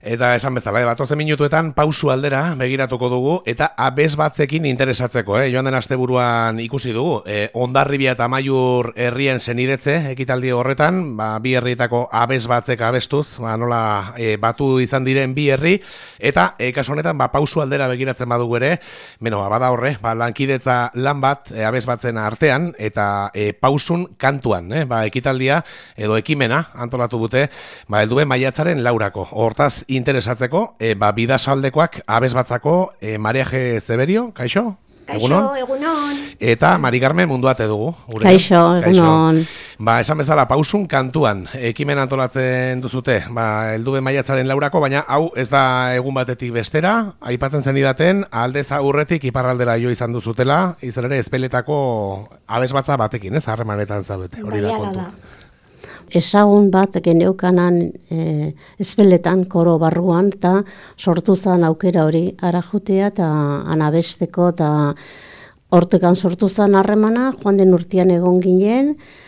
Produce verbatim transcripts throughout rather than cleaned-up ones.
Eta esan bezala, e, batozen minutuetan pausu aldera begiratuko dugu, eta abez batzekin interesatzeko, eh? Joan den asteburuan ikusi dugu, e, Hondarribia eta Amaiur herrien senidetze ekitaldi horretan, ba, bi herrietako abez batzek abestuz, ba, nola e, batu izan diren bi herri, eta e, kasu honetan ba, pausu aldera begiratzen badugu ere, beno, ba, bada horre, ba, lankidetza lan bat e, abez batzen artean, eta e, pausun kantuan, eh? Ba, ekitaldia edo ekimena antolatu dute, ba, helduen maiatzaren laurako, hortaz interesatzeko, e, ba, bidasaldekoak abezbatzako e, Maria G. Zeberio, kaixo? Kaixo, egunon? egunon. Eta Mari Carmen Munduate dugu. Gure. Kaixo, egunon. Ba, esan bezala, pausun kantuan, ekimen antolatzen duzute, ba, helduen maiatzaren laurako, baina hau ez da egun batetik bestera, aipatzen zenidaten, aldez aurretik iparraldera jo izan duzutela, izan ere espeletako abezbatza batekin, ez, harremanetan zaudete, hori da kontu. Ezagun bat geneukanan e, espeletan koro barruan eta sortu zen aukera hori arajutea eta anabesteko eta hortekan sortu zen harremana, joan den urtean egon ginen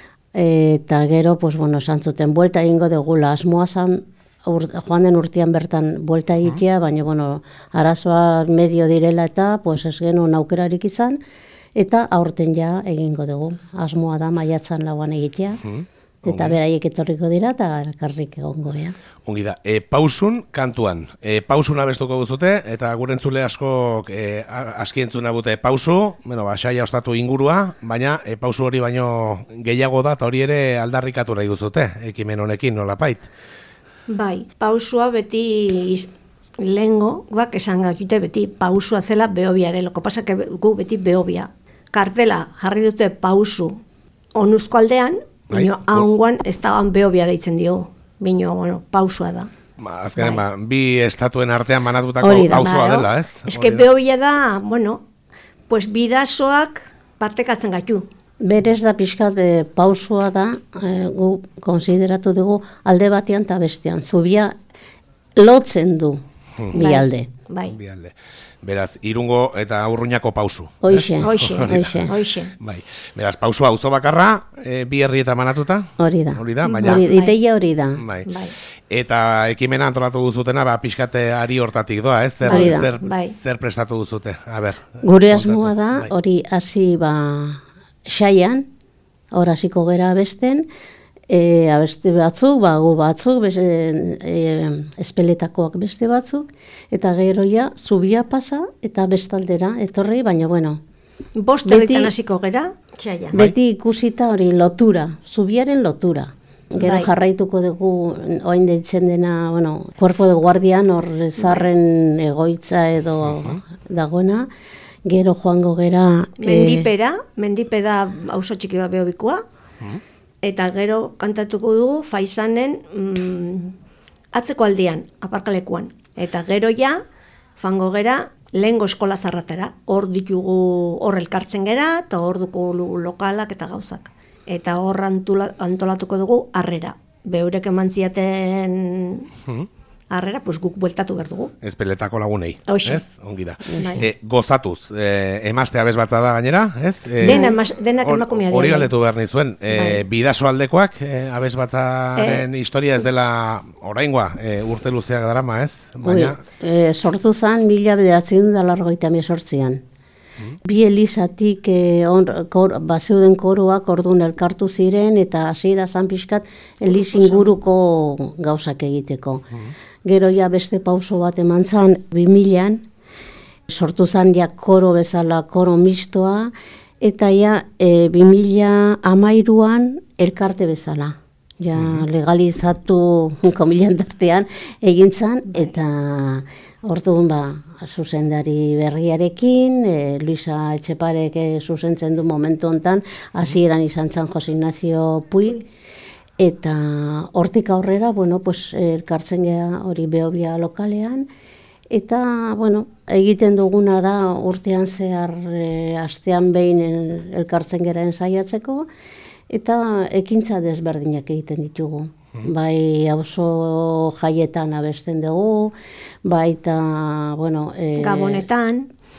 e, eta gero, pues, bueno, esan zuten, buelta egingo degula, asmoa zen ur, joan den urtean bertan buelta egitea, baina, bueno, arazoa medio direla eta pues, ez genuen aukerarik izan, eta aurten ja egingo dugu, asmoa da maiatzan lauan egitea. Eta beraiek etorriko dira eta elkarrik egongo, ja. Ongi da, e, pausun kantuan. E, pausun abestuko duzute, eta gure entzule askok e, aski entzuna bute pausu, bueno, ba, saia ostatu ingurua, baina e, pausu hori baino gehiago da, eta hori ere aldarrikatu nahi duzute, ekimen honekin, nolapait? Bai, pausua beti iz, lehengo, guak esan gatute beti pausua zela behobiare, loko pasa gu beti behobia. Kartela jarri dute pausu onuzko aldean, bino, haunguan ez da behobia deitzen dio, bino, bueno, pausua da. Ba, azkenen, bai. Ba, bi estatuen artean banatutako pausua dela, ez? Ez que behobia da, bueno, pues bidazoak partekatzen gaitu. Berez da pixkat e, pausua da, e, gu konsideratu dugu alde batean eta bestean. Zubia lotzen du hmm. bi alde. Bai. Bi alde. Beraz, Irungo eta Urruñako pausu. Hoixe, hoixe, hoixe. hoixe. Bai. Beraz, pausua auzo bakarra, e, bi herrietan banatuta. Hori da. Hori da, baina. Hori, iteia hori da. Bai. Bai. Eta ekimena antolatu duzutena, ba, pixkate ari hortatik doa, ez? Zer, zer, bai. zer prestatu duzute? A ber. Gure asmoa da, hori hasi ba xaian, hor hasiko gera abesten, E, abeste batzuk, bagu batzuk, beste, e, espeletakoak beste batzuk, eta gero ja, zubia pasa eta bestaldera, etorri, baina bueno. Bost horretan hasiko gera, txaia. Beti ikusita hori lotura, zubiaren lotura. Gero bai. Jarraituko dugu, oain deitzen dena, bueno, Cuerpo de Guardian, hor zarren egoitza edo uh-huh. dagoena, gero joango gera... Mendipera, e... mendipera auzo txiki bat behobikoa, uh-huh. eta gero kantatuko dugu Faisanen mm, atzeko aldian, aparkalekuan. Eta gero ja, fango gera, lehengo eskola zarratera. Hor ditugu, hor elkartzen gera, eta hor dugu lokalak eta gauzak. Eta hor antolatuko dugu harrera. Beurek eman ziaten harrera, pues guk bueltatu behar dugu. Espeletako lagunei, Oxe. ez? Ongi da. E, gozatuz, e, emazte abezbatza da gainera, ez? E, Dena, denak emakumea dira. Hori galdetu behar nizuen, e, bidaso aldekoak e, abezbatzaren e, historia ez dela oraingoa, e, urte luzeak darama, ez? Baina... E, sortu zen mila bederatzen da largoita mesortzian. Hmm. Bi elizatik e, kor, bazeuden koroak orduan elkartu ziren eta hasiera zan pixkat eliz inguruko gauzak egiteko. Hmm. Gero ja beste pauso bat eman zan bi milan, sortu zan ja koro bezala koro mistoa, eta ja e, bi mila hamairuan elkarte bezala. Ja hmm. legalizatu komilan tartean egin zan, eta orduan ba, zuzendari berriarekin, e, Luisa Etxeparek e, zuzentzen du momentu hontan, hasieran izan zan Jose Ignacio Puig, eta hortik aurrera, bueno, pues, elkartzen gea hori behobia lokalean, eta, bueno, egiten duguna da urtean zehar e, astean behin elkartzen gera ensaiatzeko, eta ekintza desberdinak egiten ditugu. Bai auzo jaietan abesten dugu, baita, bueno... E, Gabonetan.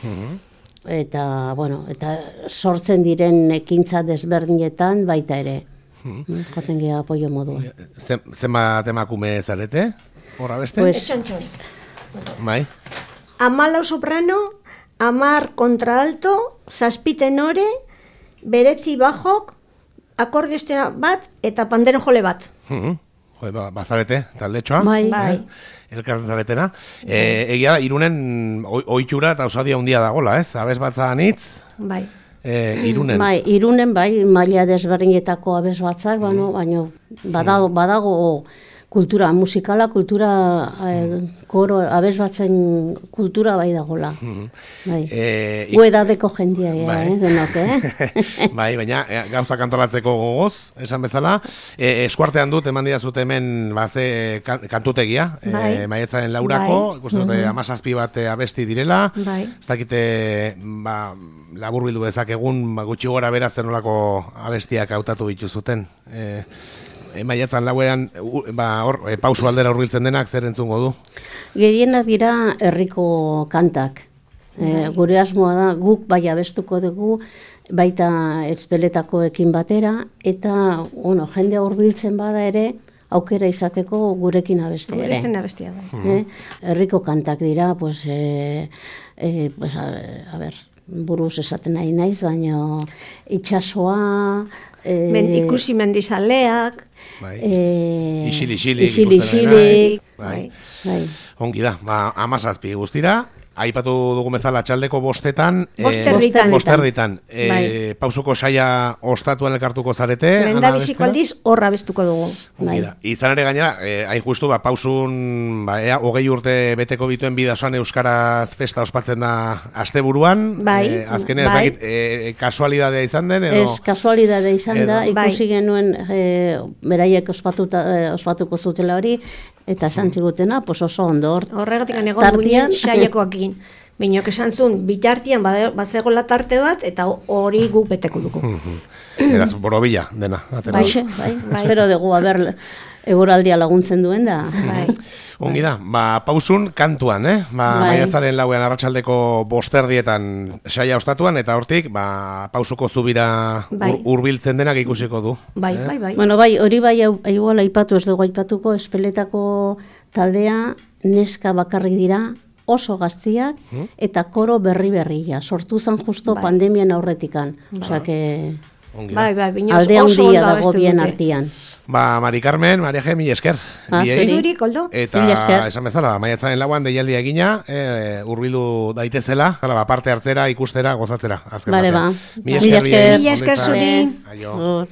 Eta, bueno, eta sortzen diren ekintza desberdinetan baita ere. Joten geha apoio modua. Zenbat emakume zarete? Horra beste? Pues- Etxontxon. Bai. Amalau soprano, amar kontraalto, zazpi tenore, beretzi bajok, akordeostena bat eta pandero jole bat. Mhm. Jo, ba, bazarete, taldetxoa. Bai. Bai. Elkartzen zaretena. E, egia, irunen oi- ohitura eta osadia handia dagola, ez? Abez batza anitz, Bai. e, irunen. Bai, irunen bai, maila desberdinetako abez batzak, baino, baino badago, badago kultura musikala, kultura eh, koro, abez batzen kultura bai dagola. Bai. E, Gu edadeko jendia, ja, Bai. eh, denok, eh? bai, baina e, gauza kantolatzeko gogoz, esan bezala, e, eskuartean dut, eman didazut hemen baze kan, kantutegia, Bai. e, maietzaren laurako, Bai. ikusten dute amazazpi bat e, abesti direla, Bai. ez dakite, ba, labur bildu dezakegun, ba, gutxi gora beraz zenolako abestiak hautatu dituzuten. E, e, maiatzan lauean, u- ba, hor, e, pausu aldera hurbiltzen denak, zer entzungo du? Gehienak dira herriko kantak. E, gure asmoa da, guk bai abestuko dugu, baita etzpeletakoekin batera, eta bueno, jende hurbiltzen bada ere, aukera izateko gurekin abeste ere. Beresten abestia bai. Eh? Herriko kantak dira, pues, e, e, pues a, a ber, buruz esaten nahi naiz, baina itxasoa, e, Men, ikusi mendizaleak, Bai. e, Isilik, isilik, isilik, ikusten dena. isilik, Bai. bai. Ongi da, ba, amazazpi guztira, aipatu dugu bezala txaldeko bostetan, Bosterditan. eh, bosterditan, eh, Bai. pausuko saia ostatuan elkartuko zarete, lenda Ana biziko Bestela? aldiz horra bestuko dugu. Ongi Bai. da. Izan ere gainera, eh, hain justu, ba, pausun, ba, ea, hogei urte beteko bituen bidasoan Euskaraz festa ospatzen da asteburuan, Bai, eh, azkenean ez bai. dakit, eh, kasualidadea izan den, edo... Ez kasualidade izan Edo. da, Bai. ikusi genuen e, beraiek ospatuta, e, ospatuko zutela hori, eta esan zigutena, pues oso ondo hor. Horregatik egon Tartean- ginen saiekoakin. Bainok esan zuen, bitartian bade- bazegoela tarte bat, eta hori guk beteko dugu. Eraz, borobila dena. atera. Bai, bai, espero dugu, haber, egoraldia laguntzen duen da. Bai. Ongi da, ba, pausun kantuan, eh? Ba, Bai. maiatzaren lauean arratsaldeko bosterdietan saia ostatuan, eta hortik, ba, pausuko zubira Bai. ur- hurbiltzen denak ikusiko du. Bai, bai, bai. Bueno, bai, hori bai, hau- igual aipatu ez dugu aipatuko, espeletako taldea neska bakarrik dira, oso gaztiak, eta koro berri-berria. Sortu zan justo Bai. pandemian aurretikan. Osea, que Ongi da. Bai, bai, binoz alde oso handia ondo dago abestu bien dute. artean. Ba, Mari Carmen, Maria G, mil esker. Ah, biei. zuri. Zuri, Koldo. Eta Mila esker. esan bezala, maiatzaren lauan deialdi egina, eh, hurbildu daitezela, zala, ba, parte hartzera, ikustera, gozatzera. Azken Bale, batean. ba. Mila Mila esker, biei. esker. Mila esker Ondo izan. zuri. Aio. Hor.